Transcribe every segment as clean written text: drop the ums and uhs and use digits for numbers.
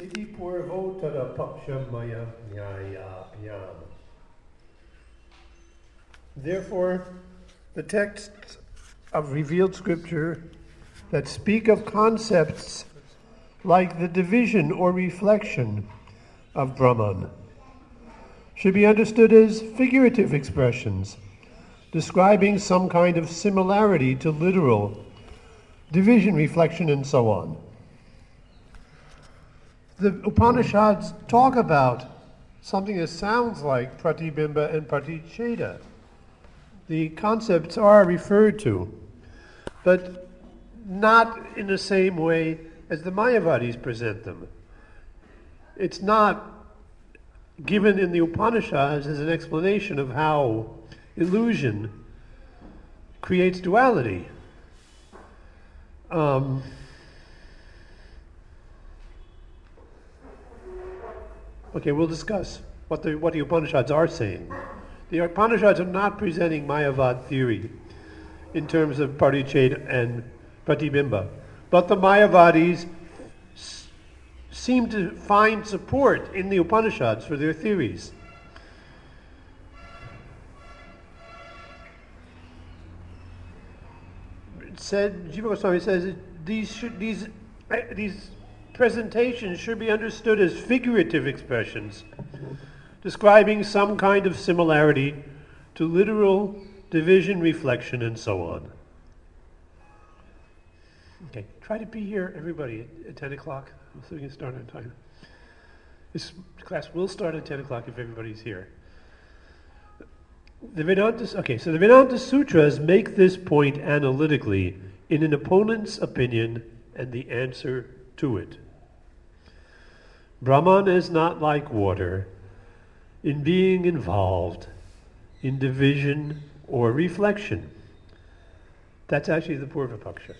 Iti purvo tada paksha maya nyaya pyam. Therefore, the texts of revealed scripture that speak of concepts like the division or reflection of Brahman should be understood as figurative expressions, describing some kind of similarity to literal division, reflection, and so on. The Upanishads talk about something that sounds like pratibimba and praticcheda. The concepts are referred to, but not in the same way as the Mayavadis present them. It's not given in the Upanishads as an explanation of how illusion creates duality. Okay, we'll discuss what the Upanishads are saying. The Upanishads are not presenting Mayavad theory in terms of Paricheda and Pratibimba, but the Mayavadis seem to find support in the Upanishads for their theories. Jiva Goswami says these presentations should be understood as figurative expressions, describing some kind of similarity to literal division, reflection, and so on. Okay, try to be here, everybody, at 10 o'clock, so we can start on time. This class will start at 10 o'clock if everybody's here. So the Vedanta Sutras make this point analytically in an opponent's opinion and the answer to it. Brahman is not like water in being involved in division or reflection. That's actually the Purva-paksha.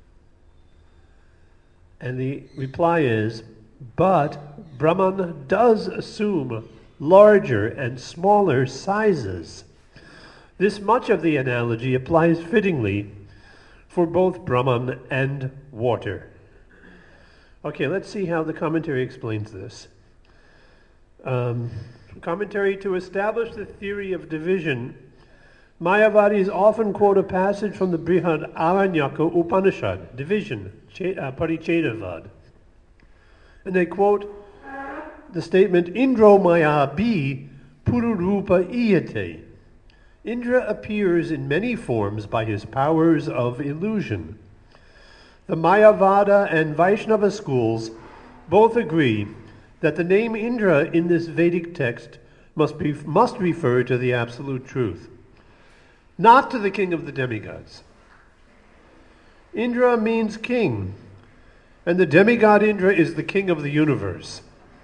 And the reply is, but Brahman does assume larger and smaller sizes. This much of the analogy applies fittingly for both Brahman and water. Okay, let's see how the commentary explains this. Commentary: to establish the theory of division, Mayavadis often quote a passage from the Brihad Aranyaka Upanishad, division, Parichedavad. And they quote the statement, Indro Maya Bhi Pururupa Iyate. Indra appears in many forms by his powers of illusion. The Mayavada and Vaishnava schools both agree that the name Indra in this Vedic text must refer to the absolute truth, not to the king of the demigods. Indra means king, and the demigod Indra is the king of the universe,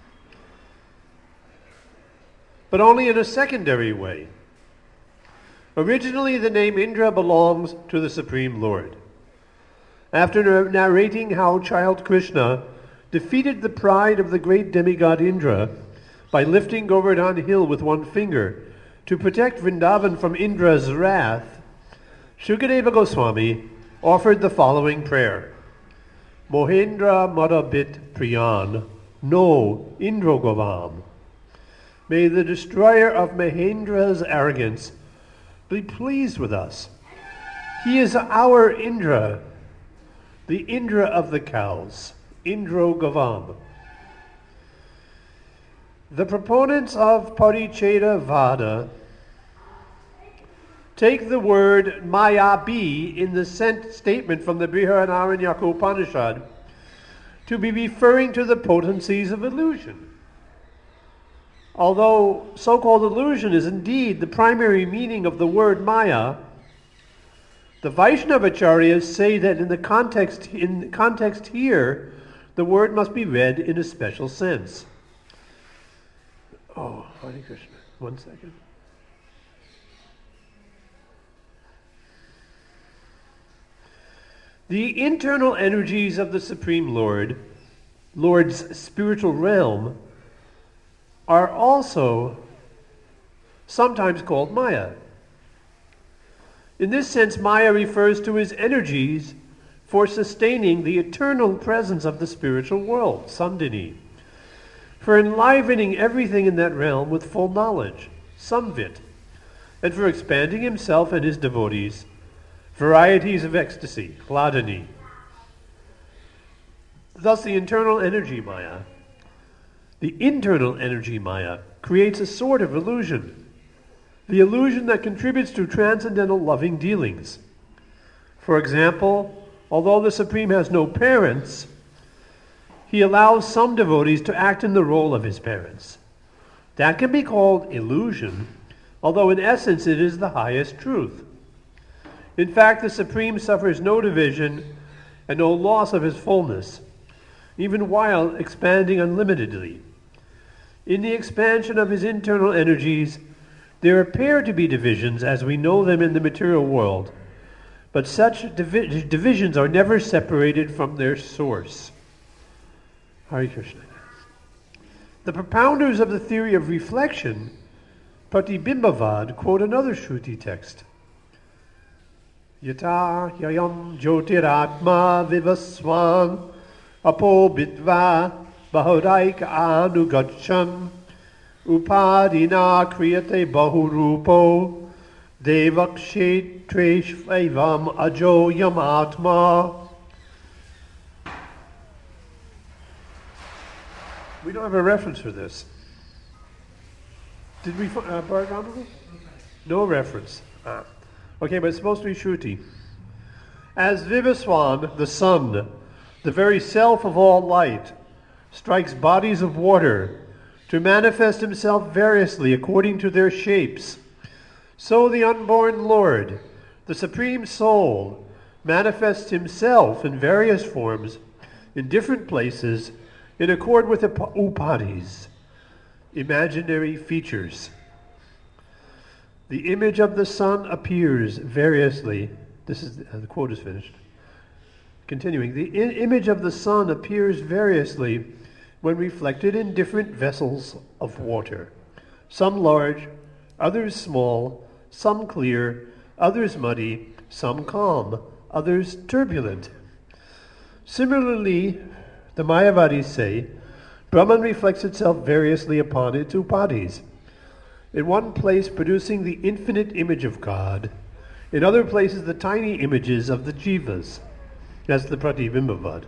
but only in a secondary way. Originally, the name Indra belongs to the Supreme Lord. After narrating how child Krishna defeated the pride of the great demigod Indra by lifting Govardhan hill with one finger to protect Vrindavan from Indra's wrath, Shukadeva Goswami offered the following prayer: Mohendra Madhabit Priyan, no Indro Govam. May the destroyer of Mahendra's arrogance be pleased with us. He is our Indra, the Indra of the cows, Indro Gavam. The proponents of Paricheda Vada take the word Maya-bi in the statement from the Brihadaranyaka Upanishad to be referring to the potencies of illusion. Although so-called illusion is indeed the primary meaning of the word Maya, the Vaishnavacharyas say that in context here, the word must be read in a special sense. Oh, Hare Krishna. 1 second. The internal energies of the Supreme Lord's spiritual realm, are also sometimes called Maya. In this sense, Maya refers to his energies for sustaining the eternal presence of the spiritual world, Sandhini, for enlivening everything in that realm with full knowledge, samvit, and for expanding himself and his devotees, varieties of ecstasy, hladani. Thus the internal energy maya creates a sort of illusion, the illusion that contributes to transcendental loving dealings. For example, although the Supreme has no parents, he allows some devotees to act in the role of his parents. That can be called illusion, although in essence it is the highest truth. In fact, the Supreme suffers no division and no loss of his fullness, even while expanding unlimitedly. In the expansion of his internal energies, there appear to be divisions as we know them in the material world, but such divisions are never separated from their source. Hare Krishna. The propounders of the theory of reflection, Pratibimbavad, quote another Shruti text. Yata yayam jyotiratma vivaswan apo bitva bahudaika anugachan upadina kriyate bahurupo devakshetreshvavam ajo yamatma. We don't have a reference for this. Did we find no reference. Okay, but it's supposed to be Shruti. As Vivaswan, the sun, the very self of all light, strikes bodies of water to manifest himself variously according to their shapes, so the unborn Lord, the Supreme Soul, manifests himself in various forms in different places in accord with the upadhis, imaginary features. The image of the sun appears variously. This is the quote is finished. Continuing, the image of the sun appears variously when reflected in different vessels of water, some large, others small, some clear, others muddy, some calm, others turbulent. Similarly, the Mayavadis say, Brahman reflects itself variously upon its upadhis, in one place producing the infinite image of God, in other places the tiny images of the jivas. That's the Pratibimbavad.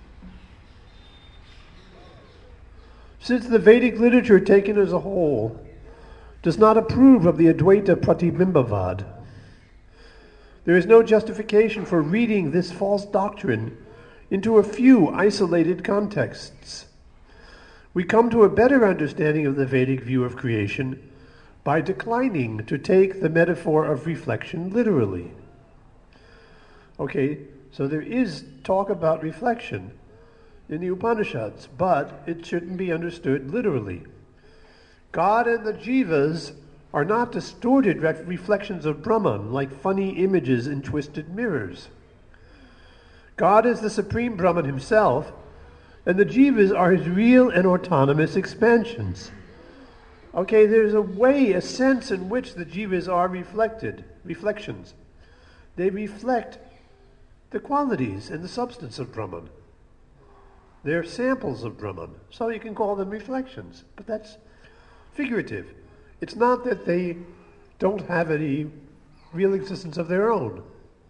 Since the Vedic literature taken as a whole does not approve of the Advaita Pratibimbavad, there is no justification for reading this false doctrine into a few isolated contexts. We come to a better understanding of the Vedic view of creation by declining to take the metaphor of reflection literally. Okay, so there is talk about reflection in the Upanishads, but it shouldn't be understood literally. God and the jivas are not distorted reflections of Brahman like funny images in twisted mirrors. God is the Supreme Brahman himself, and the jivas are his real and autonomous expansions. Okay, there's a sense in which the jivas are reflections. They reflect the qualities and the substance of Brahman. They're samples of Brahman, so you can call them reflections, but that's figurative. It's not that they don't have any real existence of their own.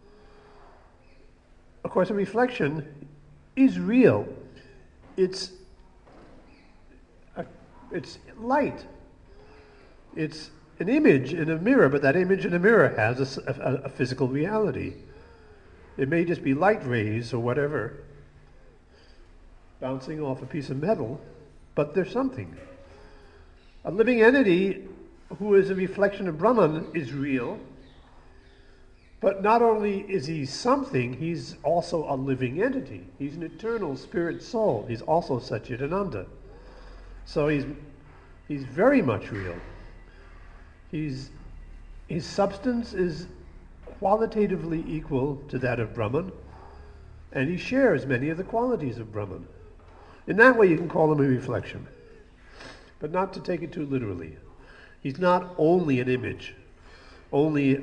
Of course, a reflection is real. It's light. It's an image in a mirror, but that image in a mirror has a physical reality. It may just be light rays or whatever bouncing off a piece of metal, but there's something. A living entity who is a reflection of Brahman is real, but not only is he something, he's also a living entity. He's an eternal spirit soul. He's also Satchidananda. So he's very much real. His substance is qualitatively equal to that of Brahman, and he shares many of the qualities of Brahman. In that way you can call him a reflection, but not to take it too literally. He's not only an image, only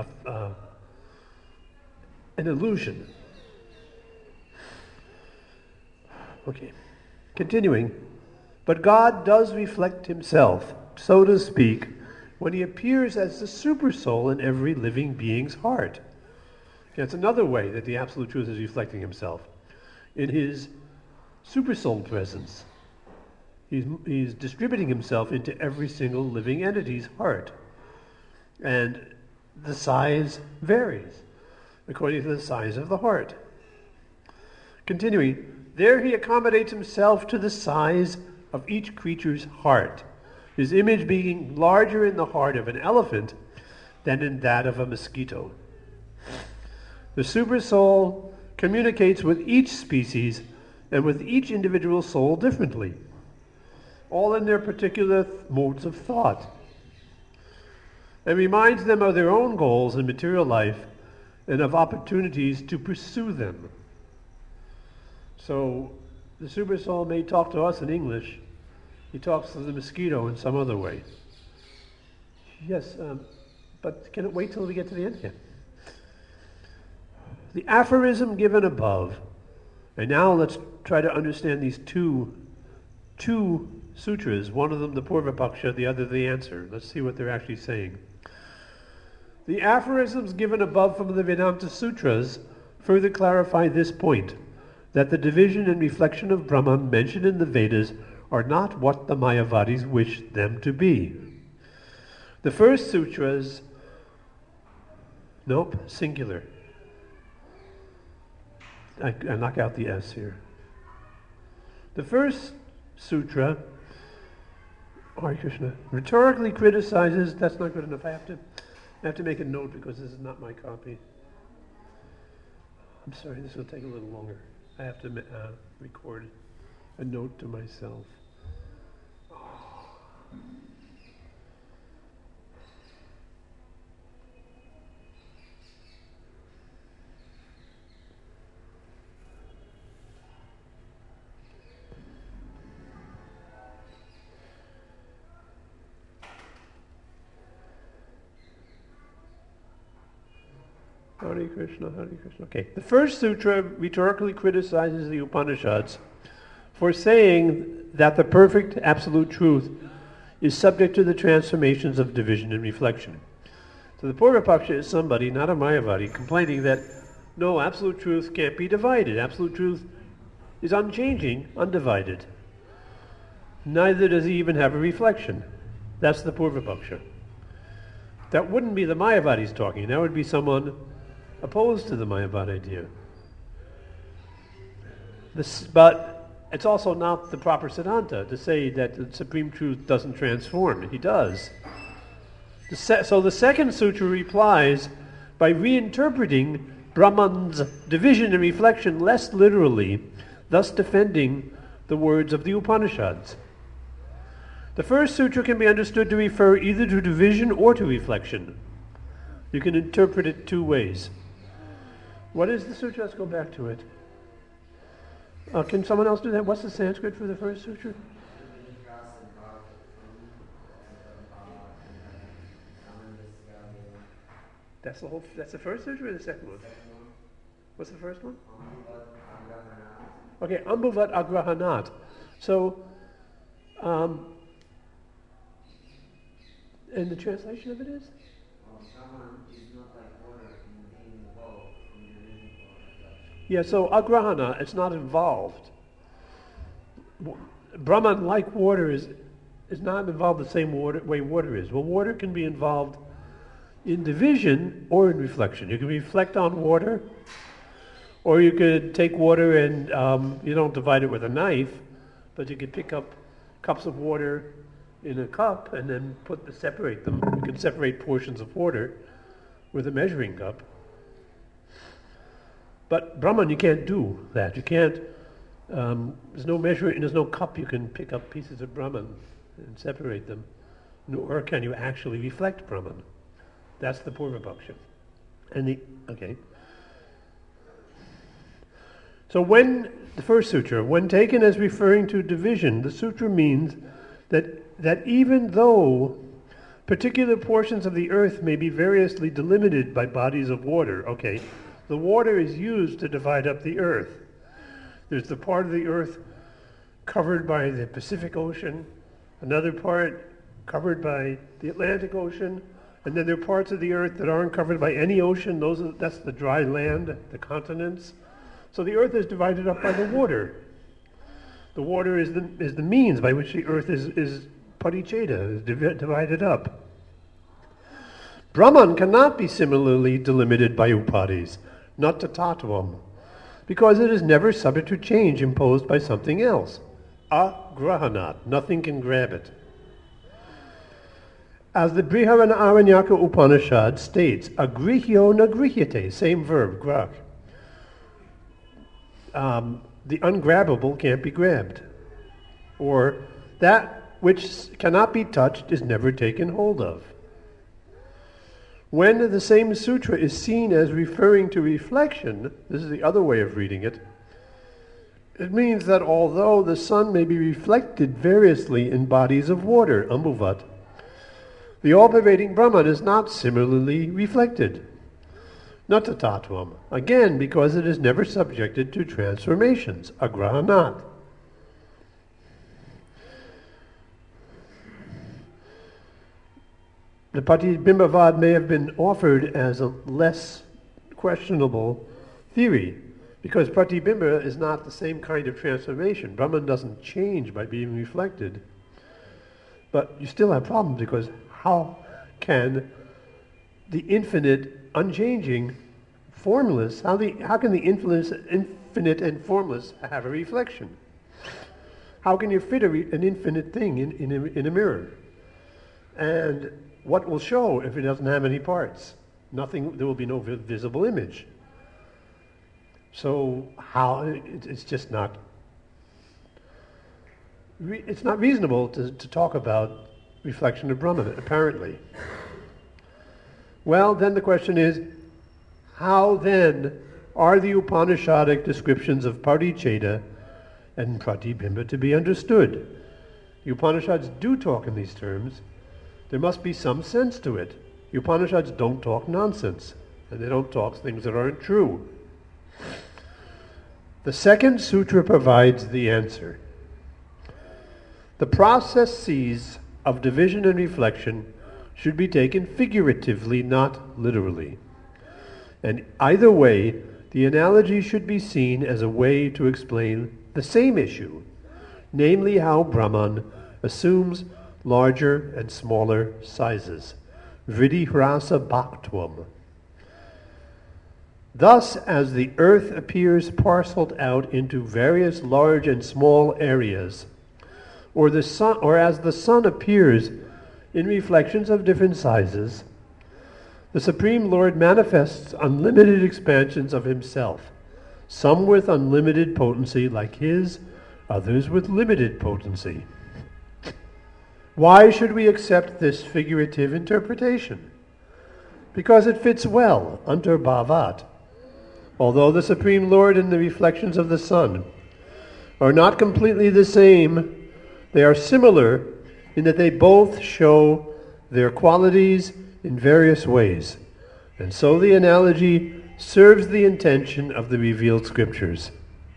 an illusion. Okay. Continuing, But God does reflect himself, so to speak, when he appears as the supersoul in every living being's heart. That's another way that the Absolute Truth is reflecting himself, in his supersoul presence. He's distributing himself into every single living entity's heart. And the size varies according to the size of the heart. Continuing, there he accommodates himself to the size of each creature's heart, his image being larger in the heart of an elephant than in that of a mosquito. The Supersoul communicates with each species and with each individual soul differently, all in their particular modes of thought, and reminds them of their own goals in material life and of opportunities to pursue them. So the Supersoul may talk to us in English. He talks to the mosquito in some other way. Yes, but can it wait till we get to the end? Yeah. The aphorism given above, and now let's try to understand these two sutras, one of them the Purva-paksha, the other the answer. Let's see what they're actually saying. The aphorisms given above from the Vedanta Sutras further clarify this point, that the division and reflection of Brahman mentioned in the Vedas are not what the Mayavadis wish them to be. The first sutras, singular. I knock out the S here. The first sutra, Hare Krishna, rhetorically criticizes, that's not good enough, I have to make a note because this is not my copy. I'm sorry, this will take a little longer. I have to record a note to myself. Hare Krishna, Hare Krishna. Okay, the first sutra rhetorically criticizes the Upanishads for saying that the perfect absolute truth is subject to the transformations of division and reflection. So the Purva-paksha is somebody, not a Mayavadi, complaining that no, absolute truth can't be divided. Absolute truth is unchanging, undivided. Neither does he even have a reflection. That's the Purva-paksha. That wouldn't be the Mayavadis talking. That would be someone opposed to the Mayavad idea. But it's also not the proper Siddhanta to say that the Supreme Truth doesn't transform. He does. So the second sutra replies by reinterpreting Brahman's division and reflection less literally, thus defending the words of the Upanishads. The first sutra can be understood to refer either to division or to reflection. You can interpret it two ways. What is the sutra? Let's go back to it. Can someone else do that? What's the Sanskrit for the first sutra? That's the first sutra or the second one? What's the first one? Okay, Ambhuvat Agrahanat. So, and the translation of it is? Yeah, so agrahana, it's not involved. Brahman, like water, is not involved the same way water is. Well, water can be involved in division or in reflection. You can reflect on water, or you could take water and you don't divide it with a knife, but you could pick up cups of water in a cup and then separate them. You can separate portions of water with a measuring cup. But Brahman, you can't do that. You can't, there's no measuring, there's no cup you can pick up pieces of Brahman and separate them, nor can you actually reflect Brahman. That's the Purva-paksha. So when, the first sutra, when taken as referring to division, the sutra means that even though particular portions of the earth may be variously delimited by bodies of water, the water is used to divide up the earth. There's the part of the earth covered by the Pacific Ocean, another part covered by the Atlantic Ocean, and then there are parts of the earth that aren't covered by any ocean. That's the dry land, the continents. So the earth is divided up by the water. The water is the means by which the earth is pariccheda, is divided up. Brahman cannot be similarly delimited by upadhis, not tattvam, because it is never subject to change imposed by something else. Agrahanat, nothing can grab it. As the Brihadaranyaka Upanishad states, agrihyo nagrihyate, same verb, grak. The ungrabbable can't be grabbed. Or that which cannot be touched is never taken hold of. When the same sutra is seen as referring to reflection, this is the other way of reading it, it means that although the sun may be reflected variously in bodies of water, ambuvat, the all-pervading Brahman is not similarly reflected. Natatatvam, again because it is never subjected to transformations, agrahanat. The Patibimbavad may have been offered as a less questionable theory, because Pratibimba is not the same kind of transformation. Brahman doesn't change by being reflected. But you still have problems, because how can the infinite, unchanging, formless, how can the infinite and formless have a reflection? How can you fit an infinite thing in a mirror? And what will show if it doesn't have any parts? Nothing. There will be no visible image. So it's just not. It's not reasonable to talk about reflection of Brahman, apparently. Well, then the question is, how then are the Upanishadic descriptions of pariccheda and pratibimba to be understood? The Upanishads do talk in these terms. There must be some sense to it. The Upanishads don't talk nonsense, and they don't talk things that aren't true. The second sutra provides the answer. The processes of division and reflection should be taken figuratively, not literally. And either way, the analogy should be seen as a way to explain the same issue, namely how Brahman assumes larger and smaller sizes. Vriddhi-hrasa bhaktvam. Thus, as the earth appears parceled out into various large and small areas, or as the sun appears in reflections of different sizes, the Supreme Lord manifests unlimited expansions of himself, some with unlimited potency like his, others with limited potency. Why should we accept this figurative interpretation? Because it fits well under bhavat. Although the Supreme Lord and the reflections of the sun are not completely the same, they are similar in that they both show their qualities in various ways. And so the analogy serves the intention of the revealed scriptures.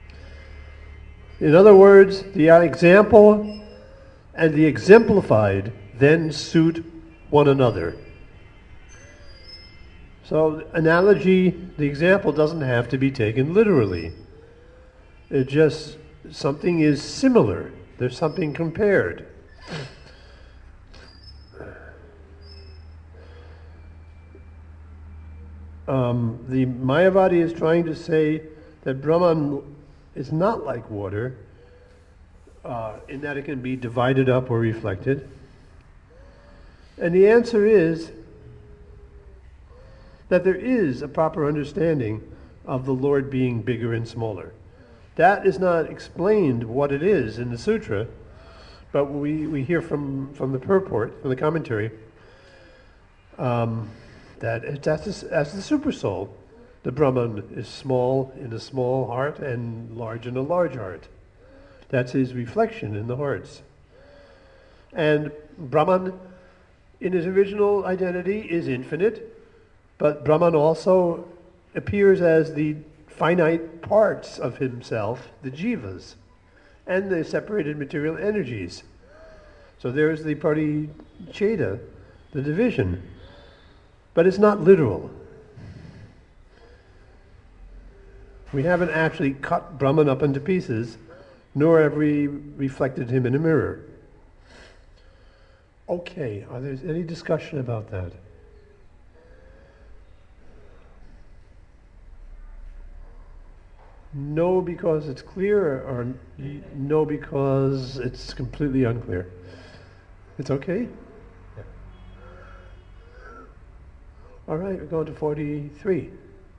In other words, the example and the exemplified then suit one another. So analogy, the example doesn't have to be taken literally. It just, something is similar. There's something compared. The Mayavadi is trying to say that Brahman is not like water, in that it can be divided up or reflected. And the answer is that there is a proper understanding of the Lord being bigger and smaller. That is not explained what it is in the sutra, but we hear from the purport, from the commentary, that as the supersoul, the Brahman is small in a small heart and large in a large heart. That's his reflection in the hearts. And Brahman, in his original identity, is infinite, but Brahman also appears as the finite parts of himself, the jivas. and the separated material energies. So there's the paricheda, the division. But it's not literal. We haven't actually cut Brahman up into pieces, nor have we reflected him in a mirror. Okay, are there any discussion about that? No, because it's clear, or no, because it's completely unclear? It's okay? Yeah. All right, we're going to 43.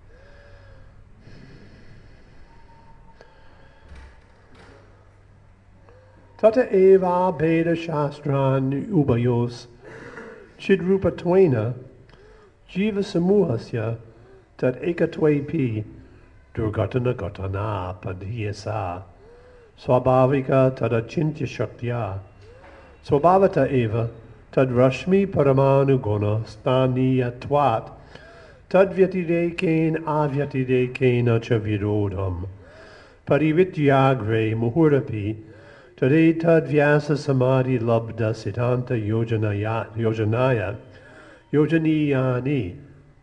Tata eva beda shastran ubayos chidrupa tvena jiva samuhasya tat ekatvepi durgatana gatana padhyasa swabhavika tada chintya shaktya swabhavata eva tad rashmi paramanu guna staniyatvat tad vyatirekena avyatirekena cha virodham parivityagre muhurapi Tade tad vyasa samadhi labda siddhanta yojaniyani.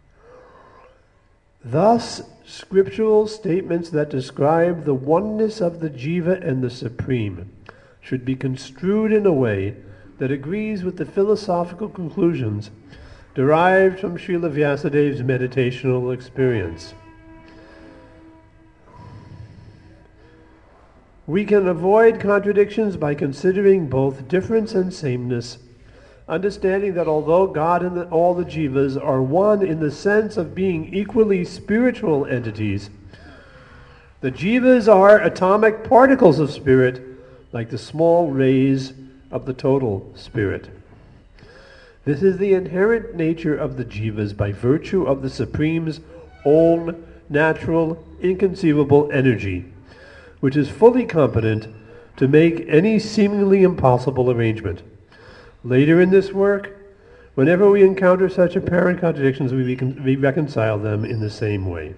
Thus, scriptural statements that describe the oneness of the jiva and the supreme should be construed in a way that agrees with the philosophical conclusions derived from Srila Vyasadev's meditational experience. We can avoid contradictions by considering both difference and sameness, understanding that although God and all the jivas are one in the sense of being equally spiritual entities, the jivas are atomic particles of spirit, like the small rays of the total spirit. This is the inherent nature of the jivas by virtue of the Supreme's own natural, inconceivable energy, which is fully competent to make any seemingly impossible arrangement. Later in this work, whenever we encounter such apparent contradictions, we reconcile them in the same way.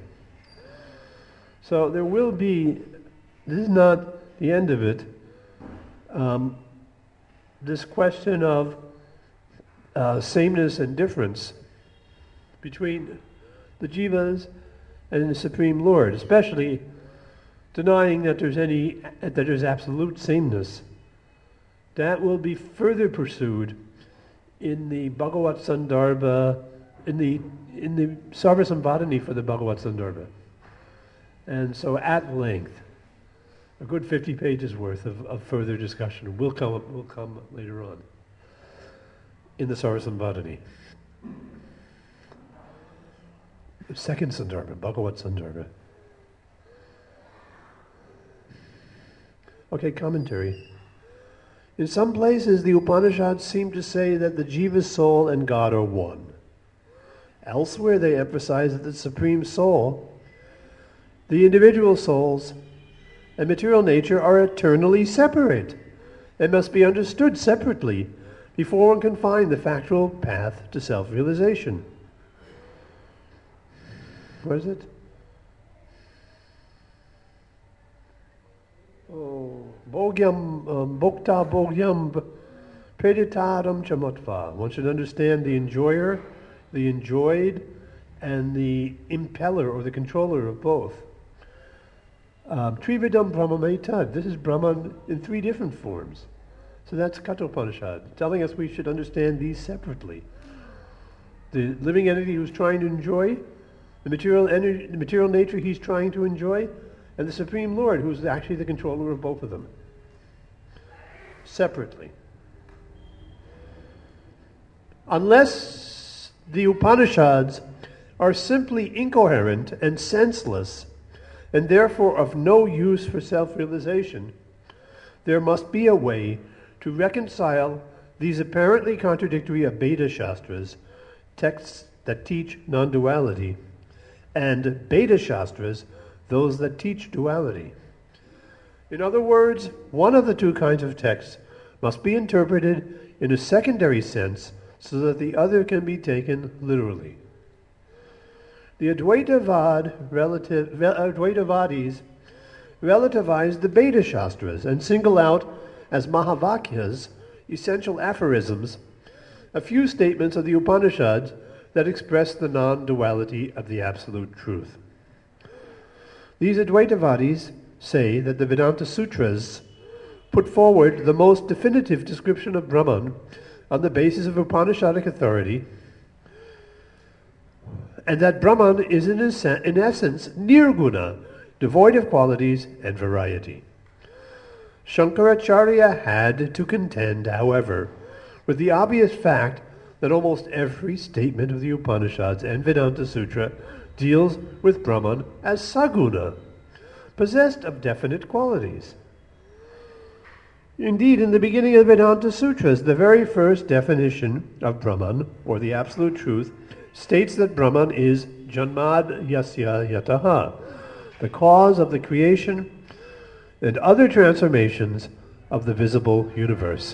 So there will be, this is not the end of it, this question of sameness and difference between the jivas and the Supreme Lord, especially denying that there's absolute sameness. That will be further pursued in the Bhagavat Sandarbha, in the Sarvasambhadani for the Bhagavat Sandarbha. And so at length, a good 50 pages worth of further discussion will come later on in the Sarvasambhadani. The second Sandarbha, Bhagavat Sandarbha. Okay, commentary. In some places, the Upanishads seem to say that the jiva's soul and God are one. Elsewhere, they emphasize that the Supreme Soul, the individual souls, and material nature are eternally separate and must be understood separately before one can find the factual path to self-realization. What is it? Bhogyam, bhokta bhogyam preditaram chamatva. One should understand the enjoyer, the enjoyed, and the impeller or the controller of both. Trividam Brahmametad. This is Brahman in three different forms. So that's Kathopanishad, telling us we should understand these separately. The living entity who's trying to enjoy, the material energy, the material nature he's trying to enjoy, and the Supreme Lord, who's actually the controller of both of them. Separately. Unless the Upanishads are simply incoherent and senseless, and therefore of no use for self-realization, there must be a way to reconcile these apparently contradictory Abheda Shastras, texts that teach non-duality, and Bheda Shastras, those that teach duality. In other words, one of the two kinds of texts must be interpreted in a secondary sense so that the other can be taken literally. The Advaitavadis relativize the Veda Shastras and single out as Mahavakyas, essential aphorisms, a few statements of the Upanishads that express the non-duality of the absolute truth. These Advaitavadis say that the Vedanta Sutras put forward the most definitive description of Brahman on the basis of Upanishadic authority, and that Brahman is in essence nirguna, devoid of qualities and variety. Shankaracharya had to contend, however, with the obvious fact that almost every statement of the Upanishads and Vedanta Sutra deals with Brahman as saguna, possessed of definite qualities. Indeed, in the beginning of the Vedanta Sutras, the very first definition of Brahman, or the Absolute Truth, states that Brahman is Janmad Yasya Yataha, the cause of the creation and other transformations of the visible universe.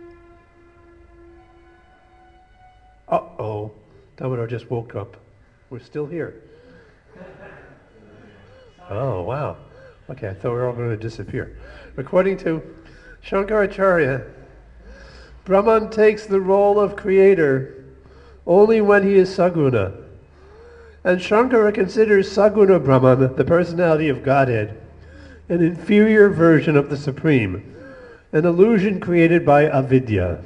Uh-oh, Damodar just woke up. We're still here. Oh, wow. Okay, I thought we were all going to disappear. According to Shankaracharya, Brahman takes the role of creator only when he is Saguna. And Shankara considers Saguna Brahman, the personality of Godhead, an inferior version of the Supreme, an illusion created by avidya.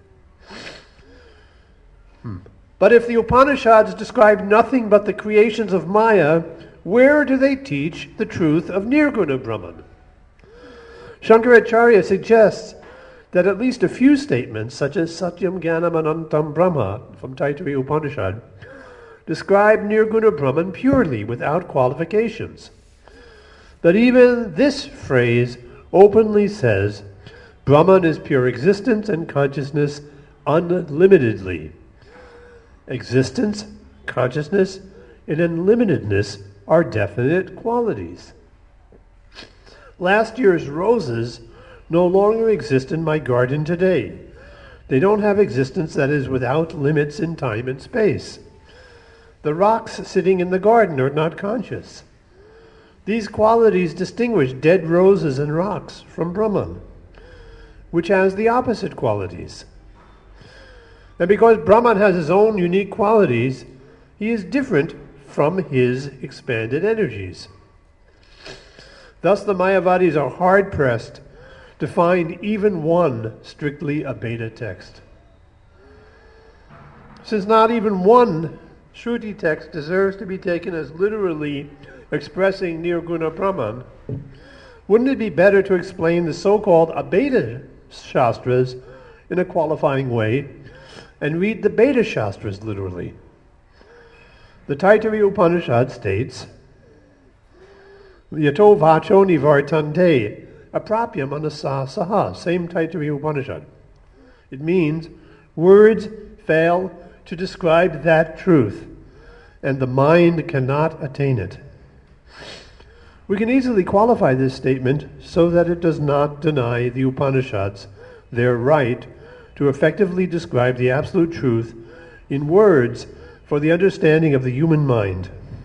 But if the Upanishads describe nothing but the creations of Maya, where do they teach the truth of Nirguna Brahman? Shankaracharya suggests that at least a few statements, such as Satyam Jnanam Anantam Brahma from Taittiriya Upanishad, describe Nirguna Brahman purely, without qualifications. But even this phrase openly says Brahman is pure existence and consciousness unlimitedly. Existence, consciousness, and unlimitedness are definite qualities. Last year's roses no longer exist in my garden today. They don't have existence that is without limits in time and space. The rocks sitting in the garden are not conscious. These qualities distinguish dead roses and rocks from Brahman, which has the opposite qualities. And because Brahman has his own unique qualities, he is different from his expanded energies. Thus the Mayavadis are hard-pressed to find even one strictly Abheda text. Since not even one Shruti text deserves to be taken as literally expressing Nirguna Brahman, wouldn't it be better to explain the so-called Abheda Shastras in a qualifying way and read the Veda Shastras literally? The Taittiriya Upanishad states, Yato vacho nivartante, aprapya manasa saha, same Taittiriya Upanishad. It means words fail to describe that truth, and the mind cannot attain it. We can easily qualify this statement so that it does not deny the Upanishads their right to effectively describe the absolute truth in words for the understanding of the human mind.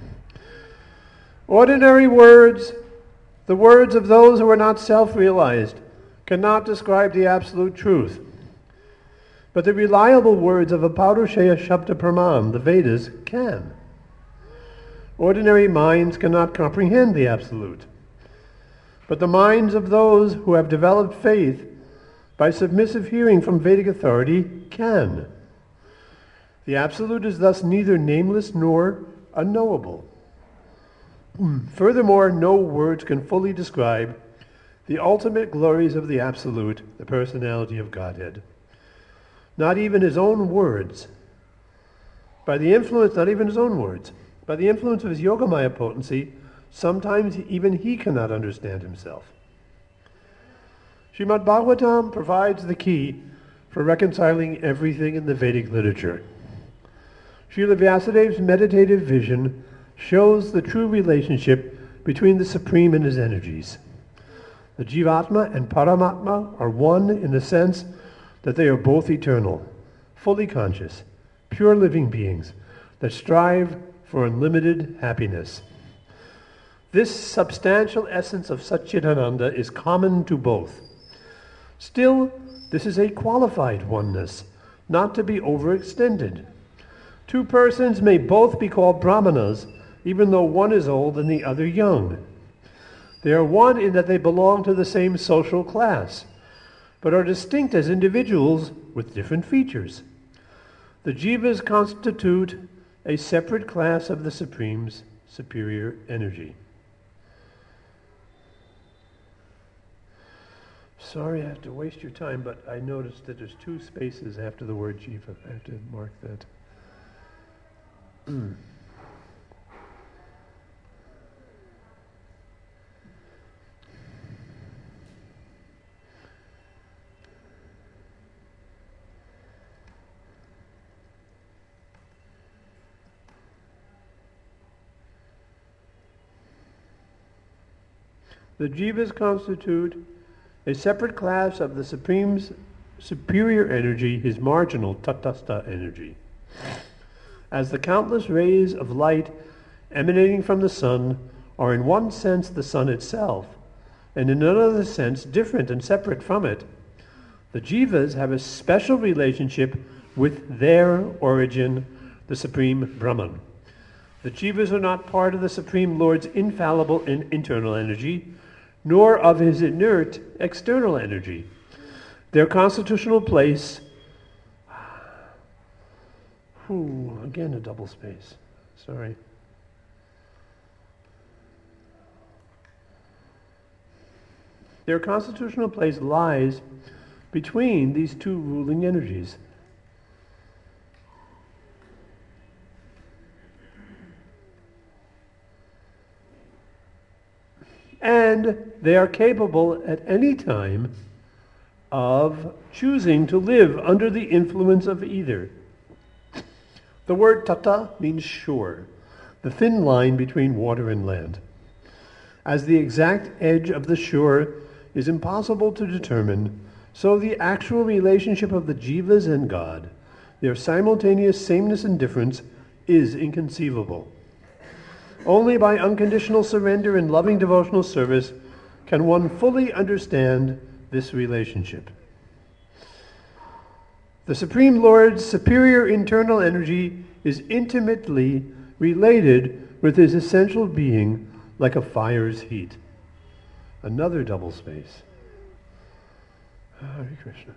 Ordinary words, the words of those who are not self-realized, cannot describe the absolute truth. But the reliable words of Aparushaya Shabda Praman, the Vedas, can. Ordinary minds cannot comprehend the absolute. But the minds of those who have developed faith by submissive hearing from Vedic authority can. The absolute is thus neither nameless nor unknowable. Furthermore, no words can fully describe the ultimate glories of the Absolute, the personality of Godhead. Not even his own words. By the influence, not even his own words. By the influence of his Yogamaya potency, sometimes even he cannot understand himself. Srimad Bhagavatam provides the key for reconciling everything in the Vedic literature. Srila Vyasadev's meditative vision shows the true relationship between the Supreme and his energies. The Jivatma and Paramatma are one in the sense that they are both eternal, fully conscious, pure living beings that strive for unlimited happiness. This substantial essence of Satchidananda is common to both. Still, this is a qualified oneness, not to be overextended. Two persons may both be called Brahmanas, even though one is old and the other young. They are one in that they belong to the same social class, but are distinct as individuals with different features. The jivas constitute a separate class of the Supreme's superior energy. Sorry I have to waste your time, but I noticed that there's 2 spaces after the word jiva. I have to mark that. The jivas constitute a separate class of the Supreme's superior energy, his marginal tatastha energy. As the countless rays of light emanating from the sun are in one sense the sun itself, and in another sense different and separate from it, the jivas have a special relationship with their origin, the Supreme Brahman. The jivas are not part of the Supreme Lord's infallible internal energy, nor of his inert external energy. Their constitutional place, again a double space, sorry. Their constitutional place lies between these 2 ruling energies. And they are capable at any time of choosing to live under the influence of either. The word tata means shore, the thin line between water and land. As the exact edge of the shore is impossible to determine, so the actual relationship of the jivas and God, their simultaneous sameness and difference, is inconceivable. Only by unconditional surrender and loving devotional service can one fully understand this relationship. The Supreme Lord's superior internal energy is intimately related with his essential being like a fire's heat. Another double space. Hare Krishna.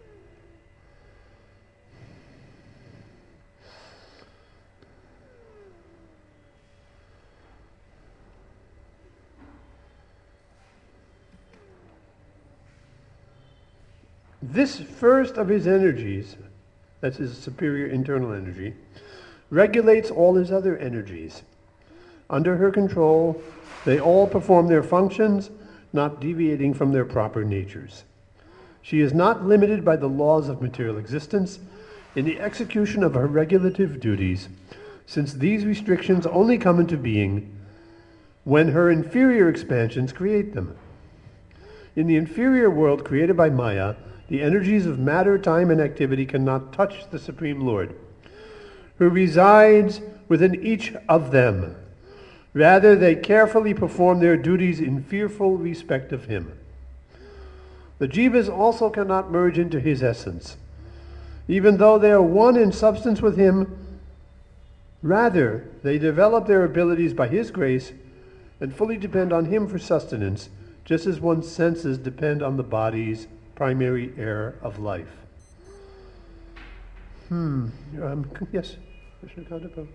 This first of his energies, that's his superior internal energy, regulates all his other energies. Under her control, they all perform their functions, not deviating from their proper natures. She is not limited by the laws of material existence in the execution of her regulative duties, since these restrictions only come into being when her inferior expansions create them. In the inferior world created by Maya, the energies of matter, time, and activity cannot touch the Supreme Lord, who resides within each of them. Rather, they carefully perform their duties in fearful respect of him. The jivas also cannot merge into his essence, even though they are one in substance with him. Rather, they develop their abilities by his grace and fully depend on him for sustenance, just as one's senses depend on the body's primary air of life. Yes, Krishna Kandapo.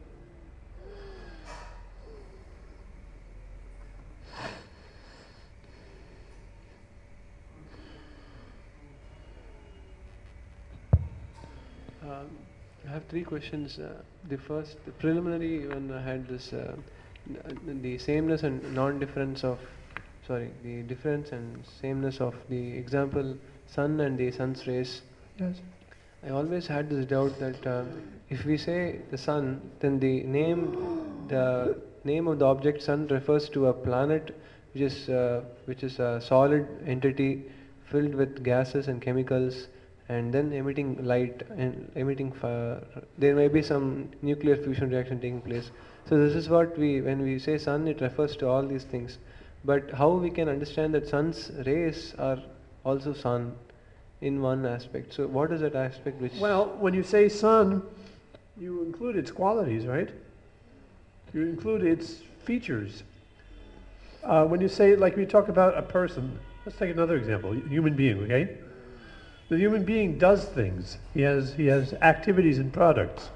I have 3 questions. The first, the preliminary one, I had this, the sameness and non-difference of, the difference and sameness of the example, sun and the sun's rays. Yes. I always had this doubt that if we say the sun, then the name of the object sun refers to a planet which is a solid entity filled with gases and chemicals, and then emitting light and emitting fire. There may be some nuclear fusion reaction taking place. So this is what when we say sun, it refers to all these things. But how we can understand that sun's rays are also sun in one aspect? So what is that aspect which... Well, when you say sun, you include its qualities, right? You include its features. When you say, like we talk about a person, let's take another example, human being, okay? The human being does things. He has activities and products.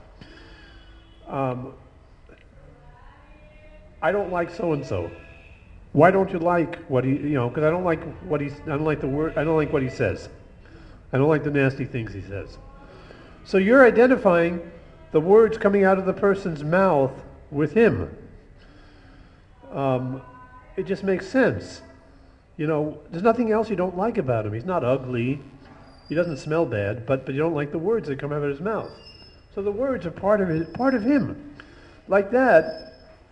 I don't like so and so. Why don't you like what he? Because I don't like what he's. I don't like the word. I don't like what he says. I don't like the nasty things he says. So you're identifying the words coming out of the person's mouth with him. It just makes sense. There's nothing else you don't like about him. He's not ugly. He doesn't smell bad, but you don't like the words that come out of his mouth. So the words are part of him. Like that,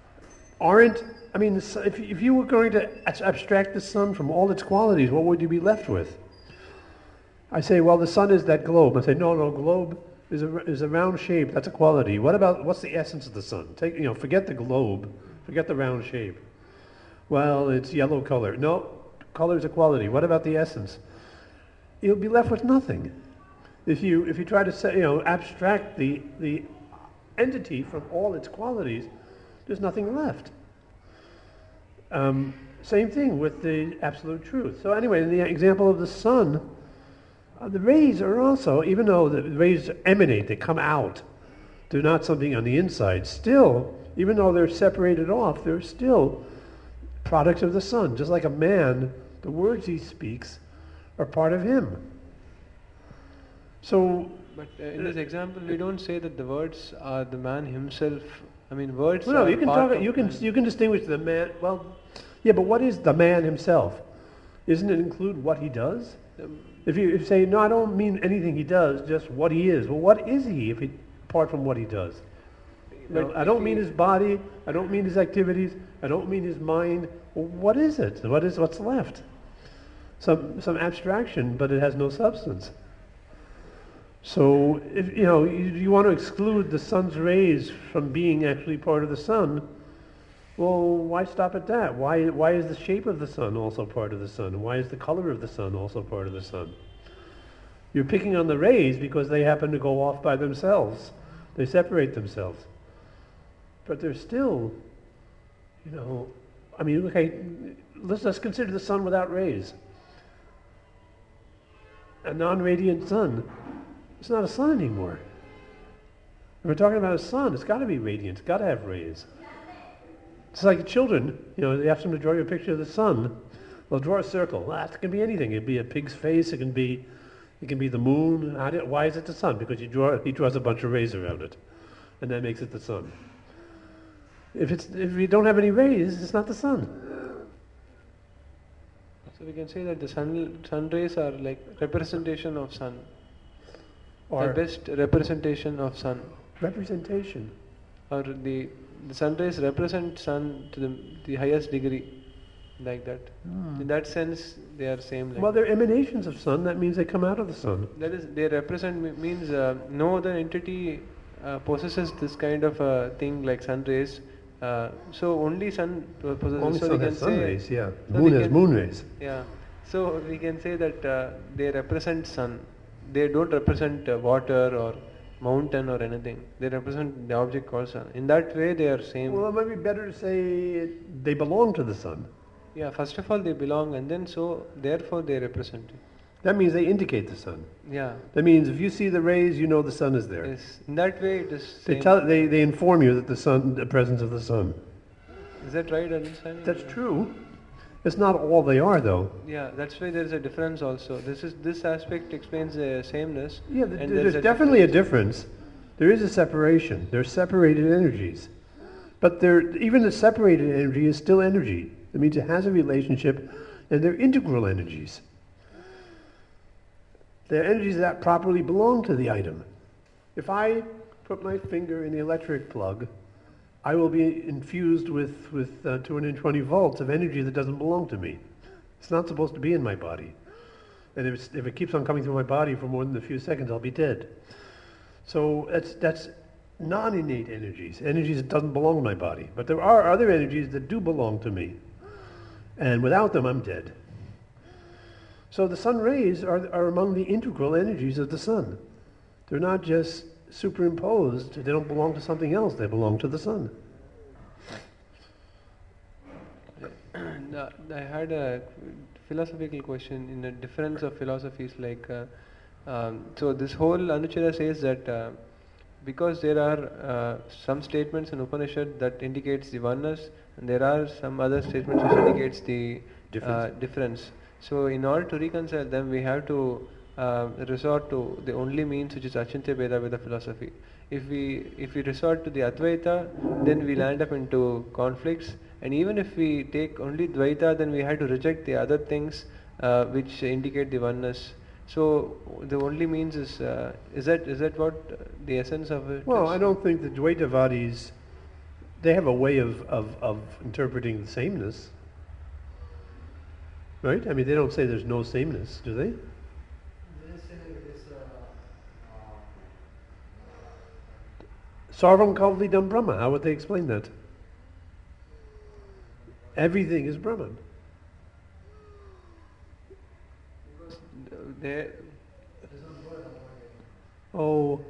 if you were going to abstract the sun from all its qualities, what would you be left with? I say, well, the sun is that globe. I say, no, globe is a round shape. That's a quality. What's the essence of the sun? Forget the globe. Forget the round shape. Well, it's yellow color. No, color is a quality. What about the essence? You'll be left with nothing. If you try to say, abstract the entity from all its qualities, there's nothing left. Same thing with the absolute truth. So anyway, in the example of the sun, the rays are also, even though the rays emanate, they come out, they're not something on the inside, still, even though they're separated off, they're still products of the sun. Just like a man, the words he speaks are part of him. So, but in this example, we don't say that the words are the man himself. I mean, words. Well, no, are you can part talk. of You can man. distinguish the man. Well, yeah, but what is the man himself? Isn't it include what he does? If you say no, I don't mean anything he does, just what he is. Well, what is he apart from what he does? I don't mean his body. I don't mean his activities. I don't mean his mind. Well, what is it? What's left? Some abstraction, but it has no substance. So if you want to exclude the sun's rays from being actually part of the sun, well, why stop at that? Why is the shape of the sun also part of the sun? Why is the color of the sun also part of the sun? You're picking on the rays because they happen to go off by themselves. They separate themselves. But they're still, okay, let's consider the sun without rays. A non-radiant sun, it's not a sun anymore. When we're talking about a sun, it's got to be radiant. It's got to have rays. It's like children, they ask them to draw you a picture of the sun. They'll draw a circle. Well, it can be anything. It can be a pig's face. It can be the moon. Why is it the sun? Because he draws a bunch of rays around it, and that makes it the sun. If you don't have any rays, it's not the sun. So we can say that the sun rays are like representation of sun. Or the best representation of sun. Representation. Or the sun rays represent sun to the highest degree, like that. In that sense, they are same. Well, they're emanations of sun. That means they come out of the sun. That is, they represent means no other entity possesses this kind of thing like sun rays. So only sun possesses. Only so sun we has can sun say, rays. Yeah, so moon has moon rays. Yeah. So we can say that they represent sun. They don't represent water or mountain or anything. They represent the object called sun. In that way, they are same. Well, it might be better to say they belong to the sun. Yeah. First of all, they belong, and then therefore they represent it. That means they indicate the sun. Yeah. That means if you see the rays, you know the sun is there. Yes. In that way, it is. They inform you that the presence of the sun. Is that right understanding? That's true. It's not all they are, though. Yeah, that's why there is a difference also. This aspect explains the sameness. Yeah, and there's definitely a difference. There is a separation. They're separated energies. But even the separated energy is still energy. That means it has a relationship, and they're integral energies. They're energies that properly belong to the item. If I put my finger in the electric plug, I will be infused with 220 volts of energy that doesn't belong to me. It's not supposed to be in my body. And if it keeps on coming through my body for more than a few seconds, I'll be dead. So that's non-innate energies that doesn't belong to my body. But there are other energies that do belong to me. And without them, I'm dead. So the sun rays are among the integral energies of the sun. They're not just superimposed. They don't belong to something else. They belong to the sun. I had a philosophical question in the difference of philosophies. So this whole Anuchara says that because there are some statements in Upanishad that indicates the oneness, and there are some other statements which indicates the difference. So in order to reconcile them, we have to resort to the only means, which is Achintya Bheda philosophy. If we resort to the Advaita, then we'll end up into conflicts. And even if we take only Dvaita, then we have to reject the other things which indicate the oneness. So the only means is that what the essence of it Well, is? I don't think the Dvaitavadis, they have a way of interpreting the sameness. Right? I mean, they don't say there's no sameness, do they? Sarvam Kavlidam Brahma. How would they explain that? Everything is Brahman. There Oh,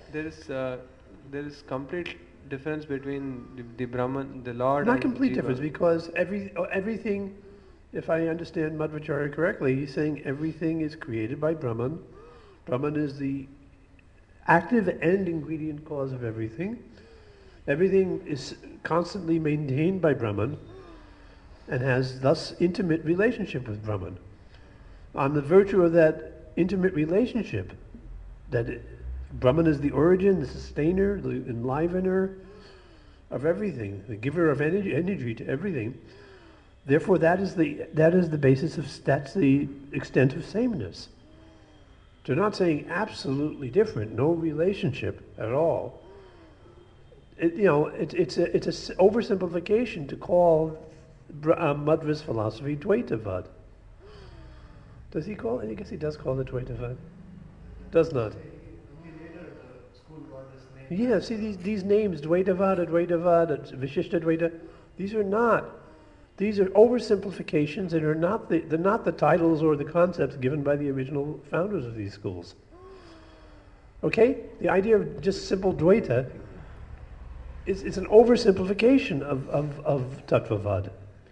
is complete difference between the Brahman, the Lord, not and complete Jiva. difference, because everything, if I understand Madhvacharya correctly, he's saying everything is created by Brahman. Brahman is the active and ingredient cause of everything. Everything is constantly maintained by Brahman and has thus intimate relationship with Brahman. On the virtue of that intimate relationship, Brahman is the origin, the sustainer, the enlivener of everything, the giver of energy to everything. Therefore, that is the basis of, that's the extent of sameness. They're not saying absolutely different, no relationship at all. It's a oversimplification to call Madhva's philosophy Dvaitavad. Does he call it? I guess he does call it Dvaitavad. Does not. Yeah, see these names, Dvaitavad, Advaitavad, Vishishta Dvaita, these are oversimplifications, and they're not the titles or the concepts given by the original founders of these schools. Okay? The idea of just simple Dvaita is an oversimplification of Tattvavad.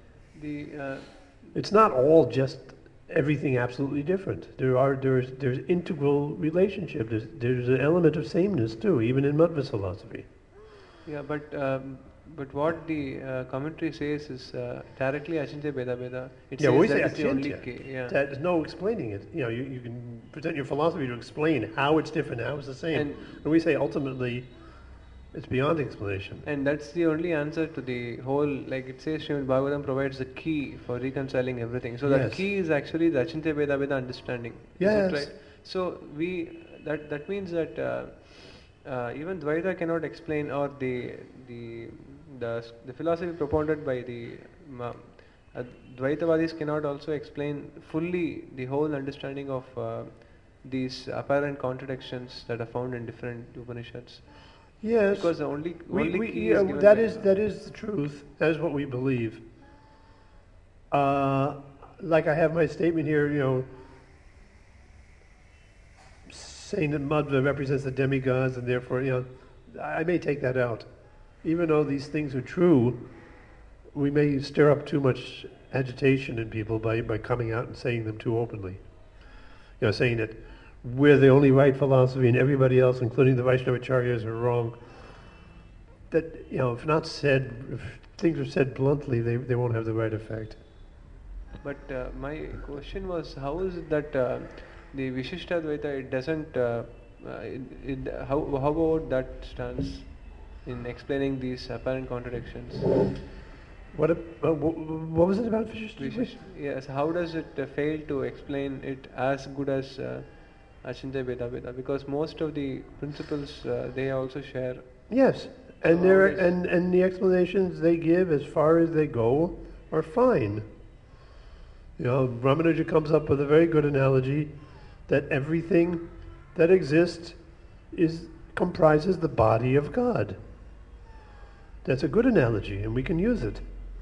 It's not all just everything absolutely different. There's integral relationship. There's an element of sameness too, even in Madhva's philosophy. Yeah, but what the commentary says is directly Achintya Bheda. It says we that say is the only Achintya. key. Yeah. There's no explaining it. You can present your philosophy to explain how it's different, how it's the same. And we say ultimately, it's beyond explanation. And that's the only answer to the whole, like it says, Srimad Bhagavatam provides the key for reconciling everything. So that key is actually the Achintya Bheda understanding. Yes. Is it right? So that means that even Dvaita cannot explain, or the philosophy propounded by the Dvaitavadis cannot also explain fully the whole understanding of these apparent contradictions that are found in different Upanishads. Yes, because the only key is given that is the truth. That is what we believe. Like I have my statement here, saying that Madhva represents the demigods, and therefore, I may take that out. Even though these things are true, we may stir up too much agitation in people by coming out and saying them too openly. Saying that we're the only right philosophy and everybody else, including the Vaishnavacharyas, are wrong. That, if things are said bluntly, they won't have the right effect. But my question was, how is it that the Vishishta Dvaita, it doesn't, how about that stance in explaining these apparent contradictions? What was it about Vishishta? Yes, how does it fail to explain it as good as Achintya Bheda? Because most of the principles they also share. Yes, and and the explanations they give, as far as they go, are fine. Ramanuja comes up with a very good analogy that everything that exists is comprises the body of God. That's a good analogy, and we can use it.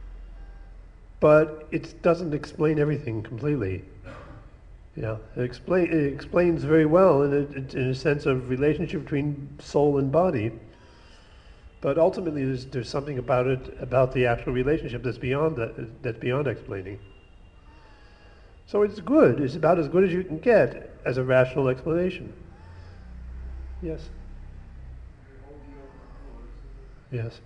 But it doesn't explain everything completely. Yeah, it explains very well in a sense of relationship between soul and body. But ultimately, there's something about it, about the actual relationship that's beyond explaining. So it's good. It's about as good as you can get as a rational explanation. Yes. Yes.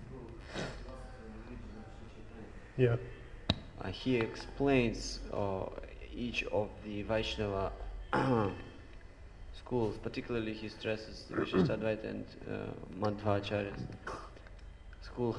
Yeah. He explains each of the Vaishnava schools, particularly he stresses the Vishishtadvaita and Madhvacharya's school,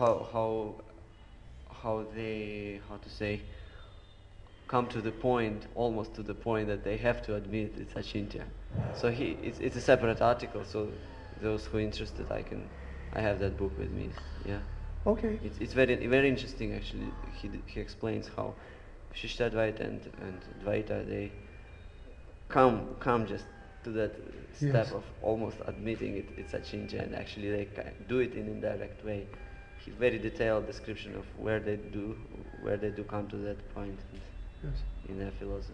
how they, come to the point, almost to the point that they have to admit it's Achintya. So it's a separate article, so those who are interested, I have that book with me, yeah. Okay. It's very interesting actually. He explains how Vishishtadvaita and Dvaita, they come just to that step of almost admitting it's Achintya, and actually they do it in indirect way. Very detailed description of where they do come to that point in their philosophy.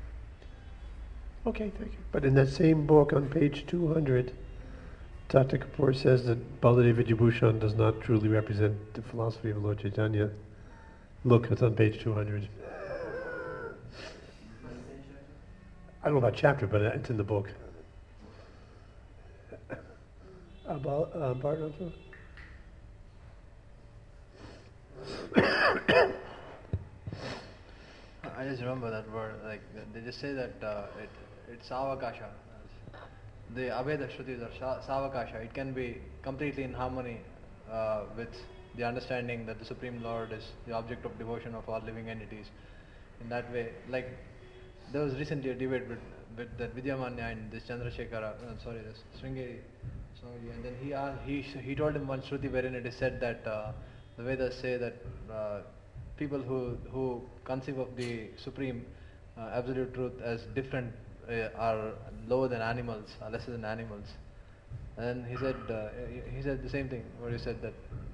Okay, thank you. But in that same book on page 200, Tata Kapoor says that Baladeva Vidyabhushan does not truly represent the philosophy of Lord Chaitanya. Look, it's on page 200. I don't know about chapter, but it's in the book. About Bharatanath? I just remember that word. Like they just say that it's savakasha. The Abheda Shrutis are savakasha. It can be completely in harmony with the understanding that the Supreme Lord is the object of devotion of all living entities. In that way, like there was recently a debate with that Vidyamanya and this Chandrasekhara, this Sringeri Swamiji, and then he told him one Shruti wherein it is said that the Vedas say that people who conceive of the Supreme Absolute Truth as different are lower than animals, are lesser than animals. And he said the same thing, where he said that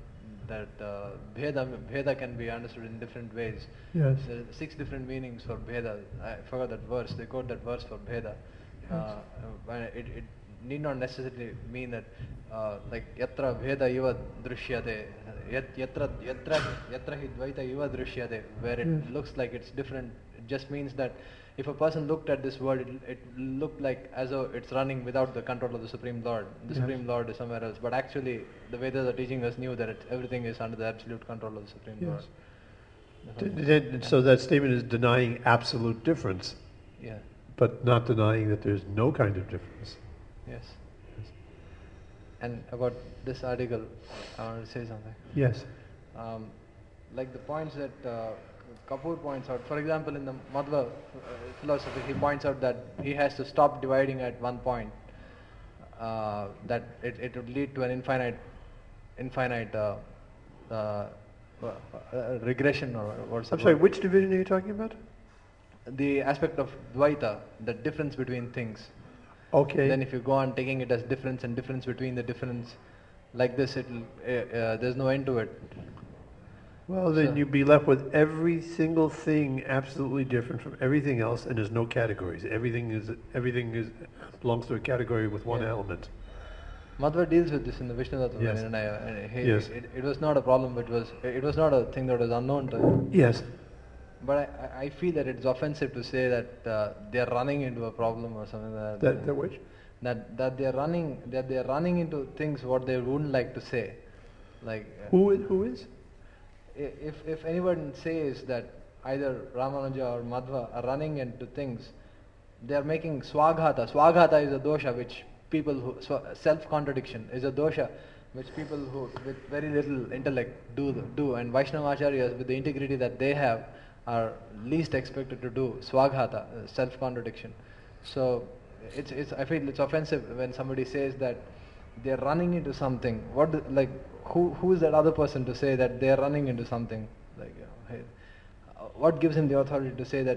Bheda can be understood in different ways. Yes. There are 6 different meanings for Bheda. I forgot that verse. They quote that verse for Bheda. It need not necessarily mean that like yatra Bheda iva drishyate, yatra hi dvaita iva drishyate, where it looks like it's different. It just means that if a person looked at this world, it looked like as though it's running without the control of the Supreme Lord. The Supreme Lord is somewhere else. But actually, the Vedas are teaching us knew that everything is under the absolute control of the Supreme Lord. So that statement is denying absolute difference, but not denying that there's no kind of difference. Yes. And about this article, I wanted to say something. Yes. Like the points that Kapoor points out, for example, in the Madhva philosophy, he points out that he has to stop dividing at one point, that it would lead to an infinite regression or what's I'm sorry, which division are you talking about? The aspect of Dvaita, the difference between things. Okay. Then if you go on taking it as difference and difference between the difference, like this, there's no end to it. Well, then you'd be left with every single thing absolutely different from everything else, and there's no categories. Everything belongs to a category with one element. Madhva deals with this in the Vishnu Tattva, and it was not a problem. It was not a thing that was unknown to him. Yes. But I feel that it's offensive to say that they are running into a problem or something like that. That which? That they are running into things what they wouldn't like to say, like who is? If anyone says that either Ramanuja or Madhva are running into things, they are making swaghata. Swaghata is a dosha which people who self-contradiction is a dosha which people who with very little intellect do, and Vaishnavacharyas with the integrity that they have are least expected to do swaghata, self-contradiction. So I feel it's offensive when somebody says that they're running into something. Who is that other person to say that they're running into something? What gives him the authority to say that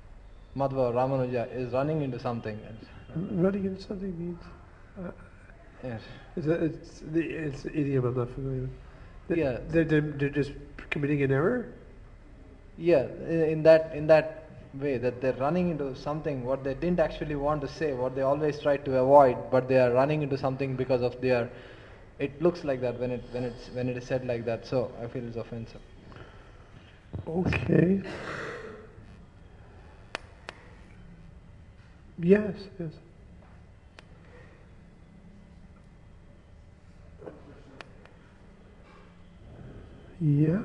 Madhva or Ramanuja is running into something? Running into something means Yes. It's the idiom I'm not familiar with. Yeah. They're just committing an error? Yeah, in that way, that they're running into something what they didn't actually want to say, what they always try to avoid, but they are running into something because of their. It looks like that when it is said like that. So I feel it's offensive. Okay. Yes, yes. Yeah.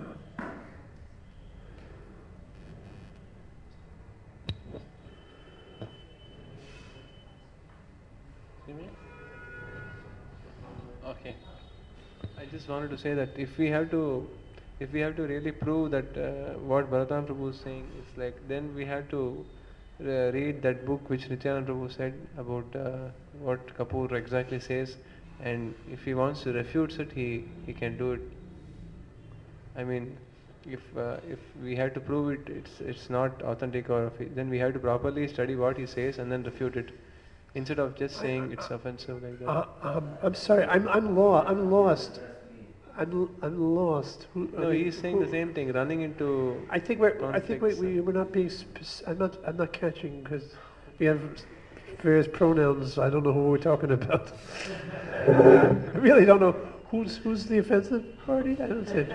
Okay. I just wanted to say that if we have to really prove that what Bharatan Prabhu is saying, it's like then we have to read that book which Nityananda Prabhu said about what Kapoor exactly says, and if he wants to refute it, he can do it. I mean, if we have to prove it's not authentic, or then we have to properly study what he says and then refute it, instead of just saying it's offensive like that. I'm sorry. I'm lost. I'm lost. No, he's saying the same thing, running into. I think we're not being. I'm not catching because we have various pronouns. I don't know who we're talking about. I really don't know who's the offensive party. I don't see.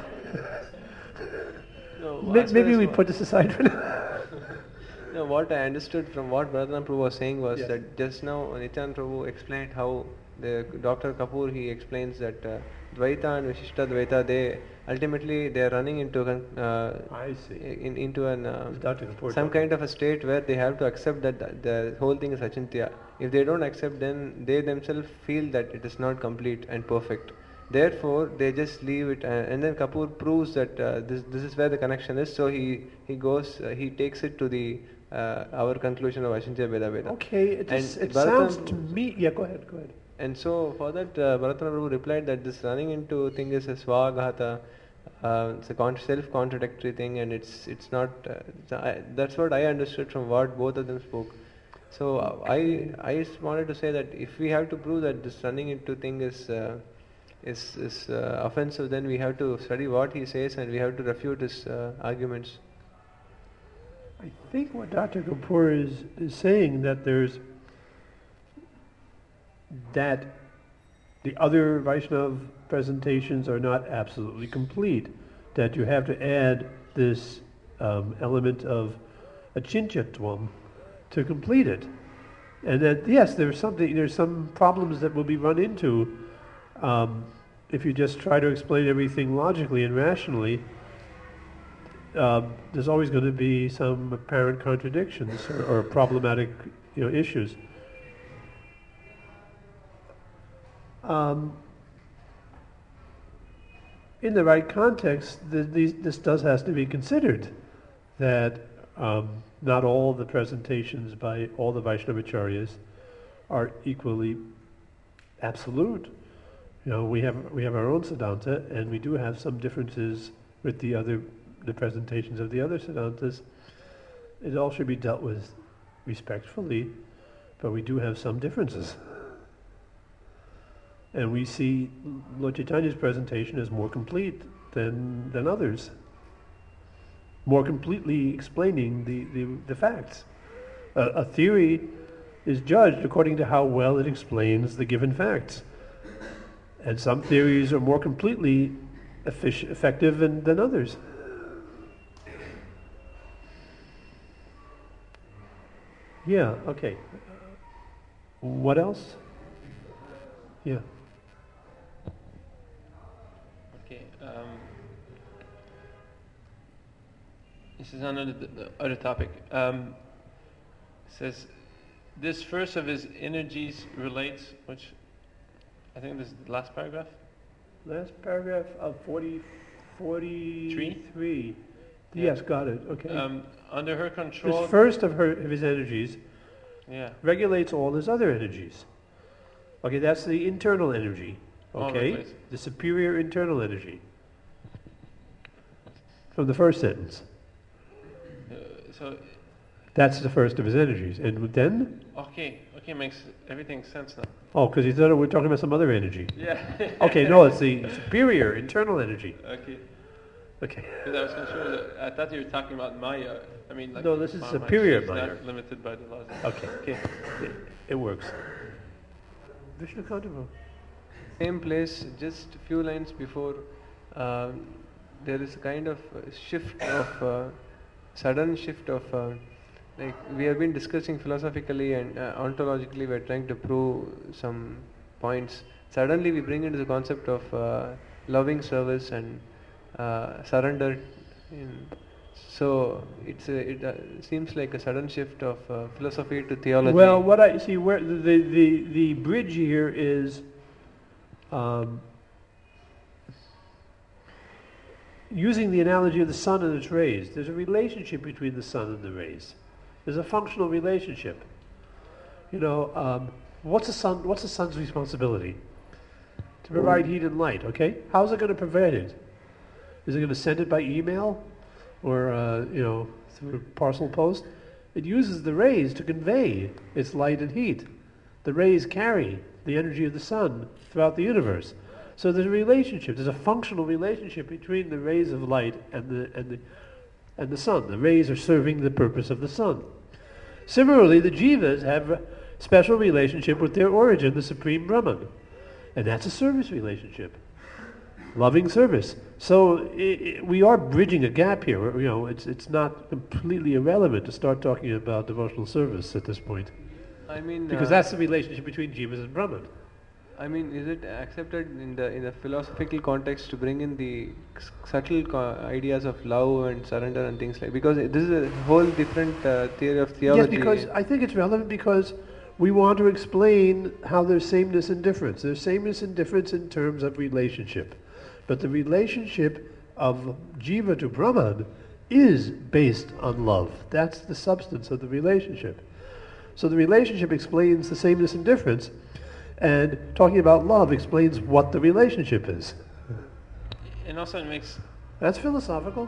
No, Maybe we put this aside for now. No, what I understood from what Bharatan Prabhu was saying was that just now Nityananda Prabhu explained how the Dr. Kapoor, he explains that Dvaita and Vishishta Dvaita, they are running into I see. into an Dr. Kapoor some kind of a state where they have to accept that the whole thing is achintya. If they don't accept, then they themselves feel that it is not complete and perfect. Therefore, they just leave it, and then Kapoor proves that this is where the connection is. So he goes, he takes it to the our conclusion of Achintya Bheda Veda. Okay, it sounds to me. Yeah, go ahead. And so for that, Bharatan Prabhu replied that this running into thing is a swaghata. It's a self-contradictory thing, and it's not. That's what I understood from what both of them spoke. So I just wanted to say that if we have to prove that this running into thing is offensive, then we have to study what he says and we have to refute his arguments. I think what Dr. Kapoor is saying that the other Vaishnava presentations are not absolutely complete, that you have to add this element of achintyatvam to complete it. And that, yes, there's some problems that will be run into if you just try to explain everything logically and rationally. There's always going to be some apparent contradictions or problematic, issues. In the right context, this does has to be considered, that not all the presentations by all the Vaishnavacharyas are equally absolute. We have our own Siddhanta, and we do have some differences with the presentations of the other Siddhantas. It all should be dealt with respectfully, but we do have some differences. And we see Lord Chaitanya's presentation as more complete than others, more completely explaining the facts. A theory is judged according to how well it explains the given facts. And some theories are more completely effective than others. Yeah, okay. What else? Yeah. Okay. This is another other topic. It says, this first of his energies relates, which I think this is the last paragraph. Last paragraph of 43. Yes, got it. Okay. Under her control. This first of his energies regulates all his other energies. Okay, that's the internal energy. Okay, the superior internal energy. From the first sentence. So that's the first of his energies, and then. Okay. Okay, makes everything sense now. Oh, because you thought we were talking about some other energy. Yeah. Okay, no, it's the superior internal energy. Okay. Okay. Because I was concerned that I thought you were talking about Maya. I mean, like. No, this is Maya, superior she's Maya. not limited by the laws. Okay. It works. Vishnu Kandava. Same place, just a few lines before, there is a kind of shift of, sudden shift of, like we have been discussing philosophically and ontologically, we are trying to prove some points. Suddenly we bring into the concept of loving service and surrender. So it seems like a sudden shift of philosophy to theology. Well, what I see, where the bridge here is using the analogy of the sun and its rays. There's a relationship between the sun and the rays. There's a functional relationship. You know, what's the sun's responsibility? To provide heat and light. Okay, how's it going to provide it? Is it going to send it by email, or through parcel post? It uses the rays to convey its light and heat. The rays carry the energy of the sun throughout the universe. So there's a relationship. There's a functional relationship between the rays of light and the sun. The rays are serving the purpose of the sun. Similarly, the jivas have a special relationship with their origin, the Supreme Brahman, and that's a service relationship, loving service. So we are bridging a gap here. You know, it's not completely irrelevant to start talking about devotional service at this point. I mean, Because that's the relationship between jivas and Brahman. I mean, is it accepted in the philosophical context to bring in the subtle ideas of love and surrender and things like? Because this is a whole different theory of theology. Yes, because I think it's relevant because we want to explain how there's sameness and difference. There's sameness and difference in terms of relationship, but the relationship of jiva to Brahman is based on love. That's the substance of the relationship. So the relationship explains the sameness and difference, and talking about love explains what the relationship is. And also it makes... That's philosophical.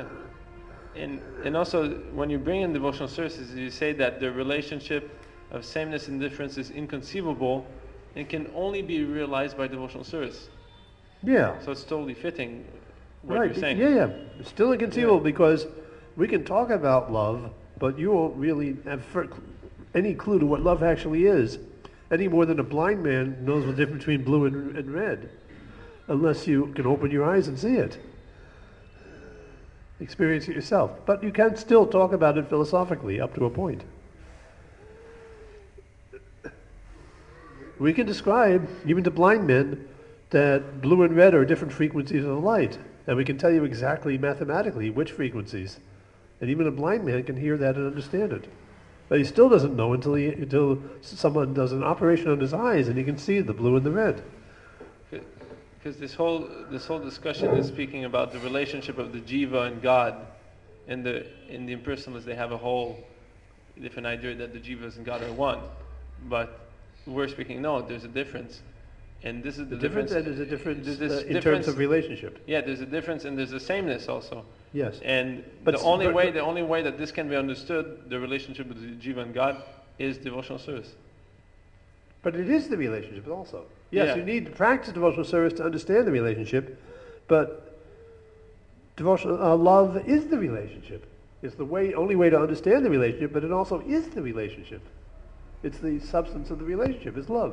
Yeah. And also when you bring in devotional services, you say that the relationship of sameness and difference is inconceivable and can only be realized by devotional service. Yeah. So it's totally fitting what Right. you're saying. Yeah. It's still inconceivable because we can talk about love, but you won't really have any clue to what love actually is, any more than a blind man knows the difference between blue and red, unless you can open your eyes and see it. Experience it yourself. But you can still talk about it philosophically up to a point. We can describe, even to blind men, that blue and red are different frequencies of light. And we can tell you exactly mathematically which frequencies. And even a blind man can hear that and understand it. But he still doesn't know until someone does an operation on his eyes and he can see the blue and the red. Because this whole discussion is speaking about the relationship of the jiva and God. In the impersonalists, they have a whole different idea that the jivas and God are one. But we're speaking, no, there's a difference. And this is the difference. And there's a difference There's in terms of relationship. Yeah, there's a difference and there's a sameness also. Yes. And But the only way that this can be understood, the relationship with the jiva and God, is devotional service. But it is the relationship also. Yes, Yeah. you need to practice devotional service to understand the relationship, but devotional love is the relationship. It's the only way to understand the relationship, but it also is the relationship. It's the substance of the relationship, it's love.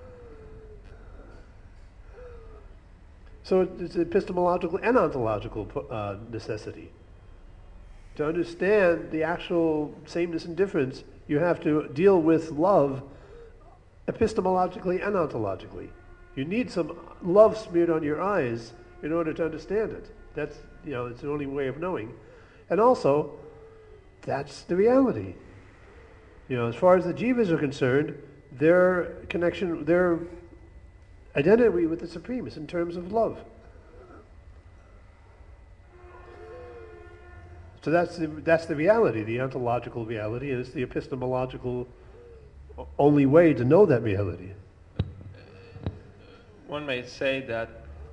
So it's epistemological and ontological necessity. To understand the actual sameness and difference, you have to deal with love epistemologically and ontologically. You need some love smeared on your eyes in order to understand it. That's, it's the only way of knowing. And also, that's the reality. As far as the jivas are concerned, their connection, their identity with the Supreme is in terms of love. So that's the reality, the ontological reality, and it's the epistemological only way to know that reality. One may say that,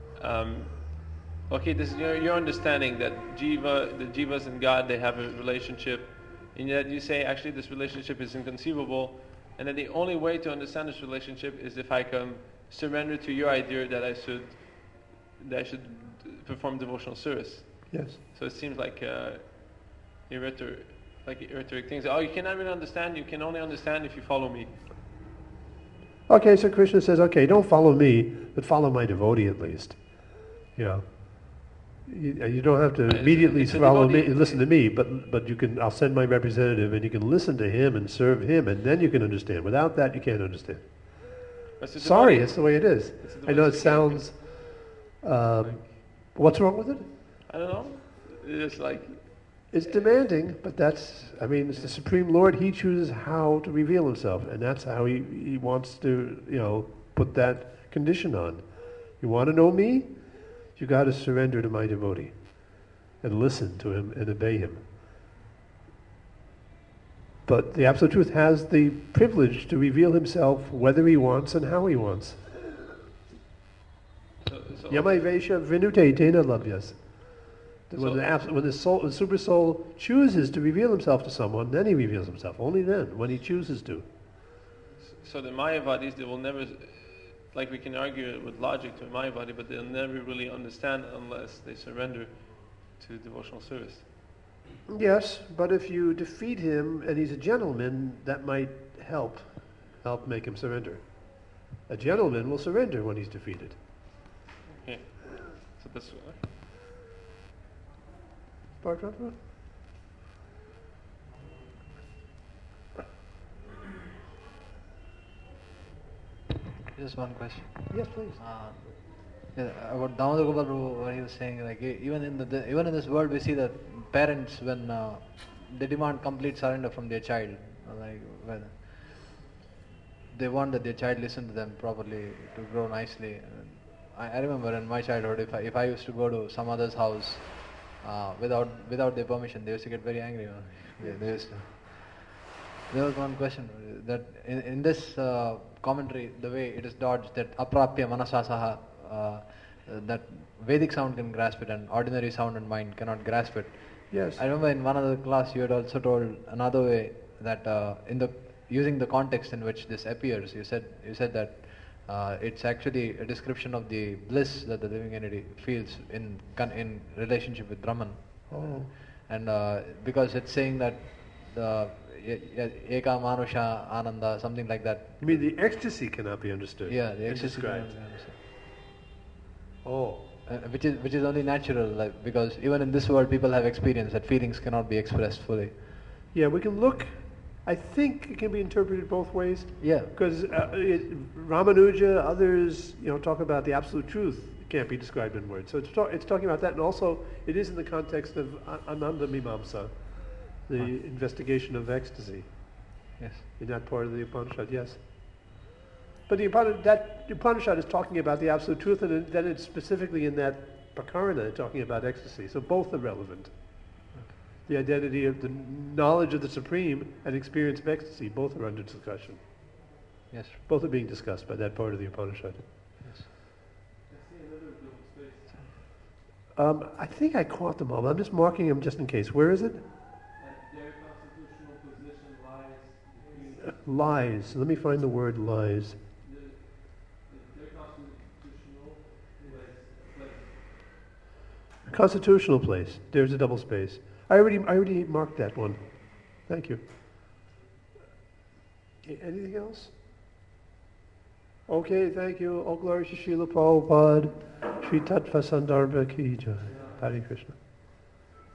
this is your understanding that the jivas and God, they have a relationship, and yet you say actually this relationship is inconceivable and that the only way to understand this relationship is if I can surrender to your idea that I should perform devotional service. Yes. So it seems like rhetoric things. Oh, you cannot really understand. You can only understand if you follow me. Okay, so Krishna says, okay, don't follow me, but follow my devotee at least. You know, you don't have to immediately follow me, listen to me, but you can. I'll send my representative, and you can listen to him and serve him, and then you can understand. Without that, you can't understand. Sorry, it's the way it is. I know it sounds. What's wrong with it? I don't know. It's like. It's demanding, but it's the Supreme Lord. He chooses how to reveal himself, and that's how he wants to, put that condition on. You want to know me? You got to surrender to my devotee and listen to him and obey him. But the Absolute Truth has the privilege to reveal himself whether he wants and how he wants. Yamai Vesha Vinute Tena Labhyas. When the Super Soul chooses to reveal himself to someone, then he reveals himself. Only then, when he chooses to. So the Mayavadis, they will never, like we can argue with logic to a Mayavadi, but they'll never really understand unless they surrender to devotional service. Yes, but if you defeat him and he's a gentleman, that might help make him surrender. A gentleman will surrender when he's defeated. Okay. So that's... Just one question. Yes, please. About Damodar Gopal Prabhu, what he was saying, like even in this world, we see that parents, when they demand complete surrender from their child, like when they want that their child listen to them properly to grow nicely. I remember in my childhood, if I used to go to some other's house without their permission, they used to get very angry. There was one question that in this commentary, the way it is dodged, that aprapya manasasaha, that Vedic sound can grasp it and ordinary sound and mind cannot grasp it. Yes. I remember in one other class you had also told another way that using the context in which this appears, you said that it's actually a description of the bliss that the living entity feels in relationship with Brahman. Oh. And because it's saying that the Eka Manusha Ananda, something like that. You mean the ecstasy cannot be understood? Yeah, the ecstasy described. cannot be understood. Oh. Which is only natural, like, because even in this world people have experienced that feelings cannot be expressed fully. Yeah, we can look. I think it can be interpreted both ways. Yeah. Because Ramanuja, others, talk about the absolute truth. It can't be described in words. So it's talking about that, and also it is in the context of Ananda Mimamsa, the investigation of ecstasy. Yes. In that part of the Upanishad, yes. But the Upanishad is talking about the absolute truth, and then it's specifically in that Prakarana talking about ecstasy. So both are relevant. The identity of the knowledge of the Supreme and experience of ecstasy, both are under discussion. Yes. Both are being discussed by that part of the Upanishad. Yes. I think I caught them all. I'm just marking them just in case. Where is it? Their constitutional position lies. Lies. Let me find the word lies. Their constitutional place. Constitutional place. There's a double space. I already marked that one. Thank you. Anything else? Okay, thank you. All glory to Srila Prabhupada. Shri Tattva Sandarbha Ki Jai. Hare Krishna.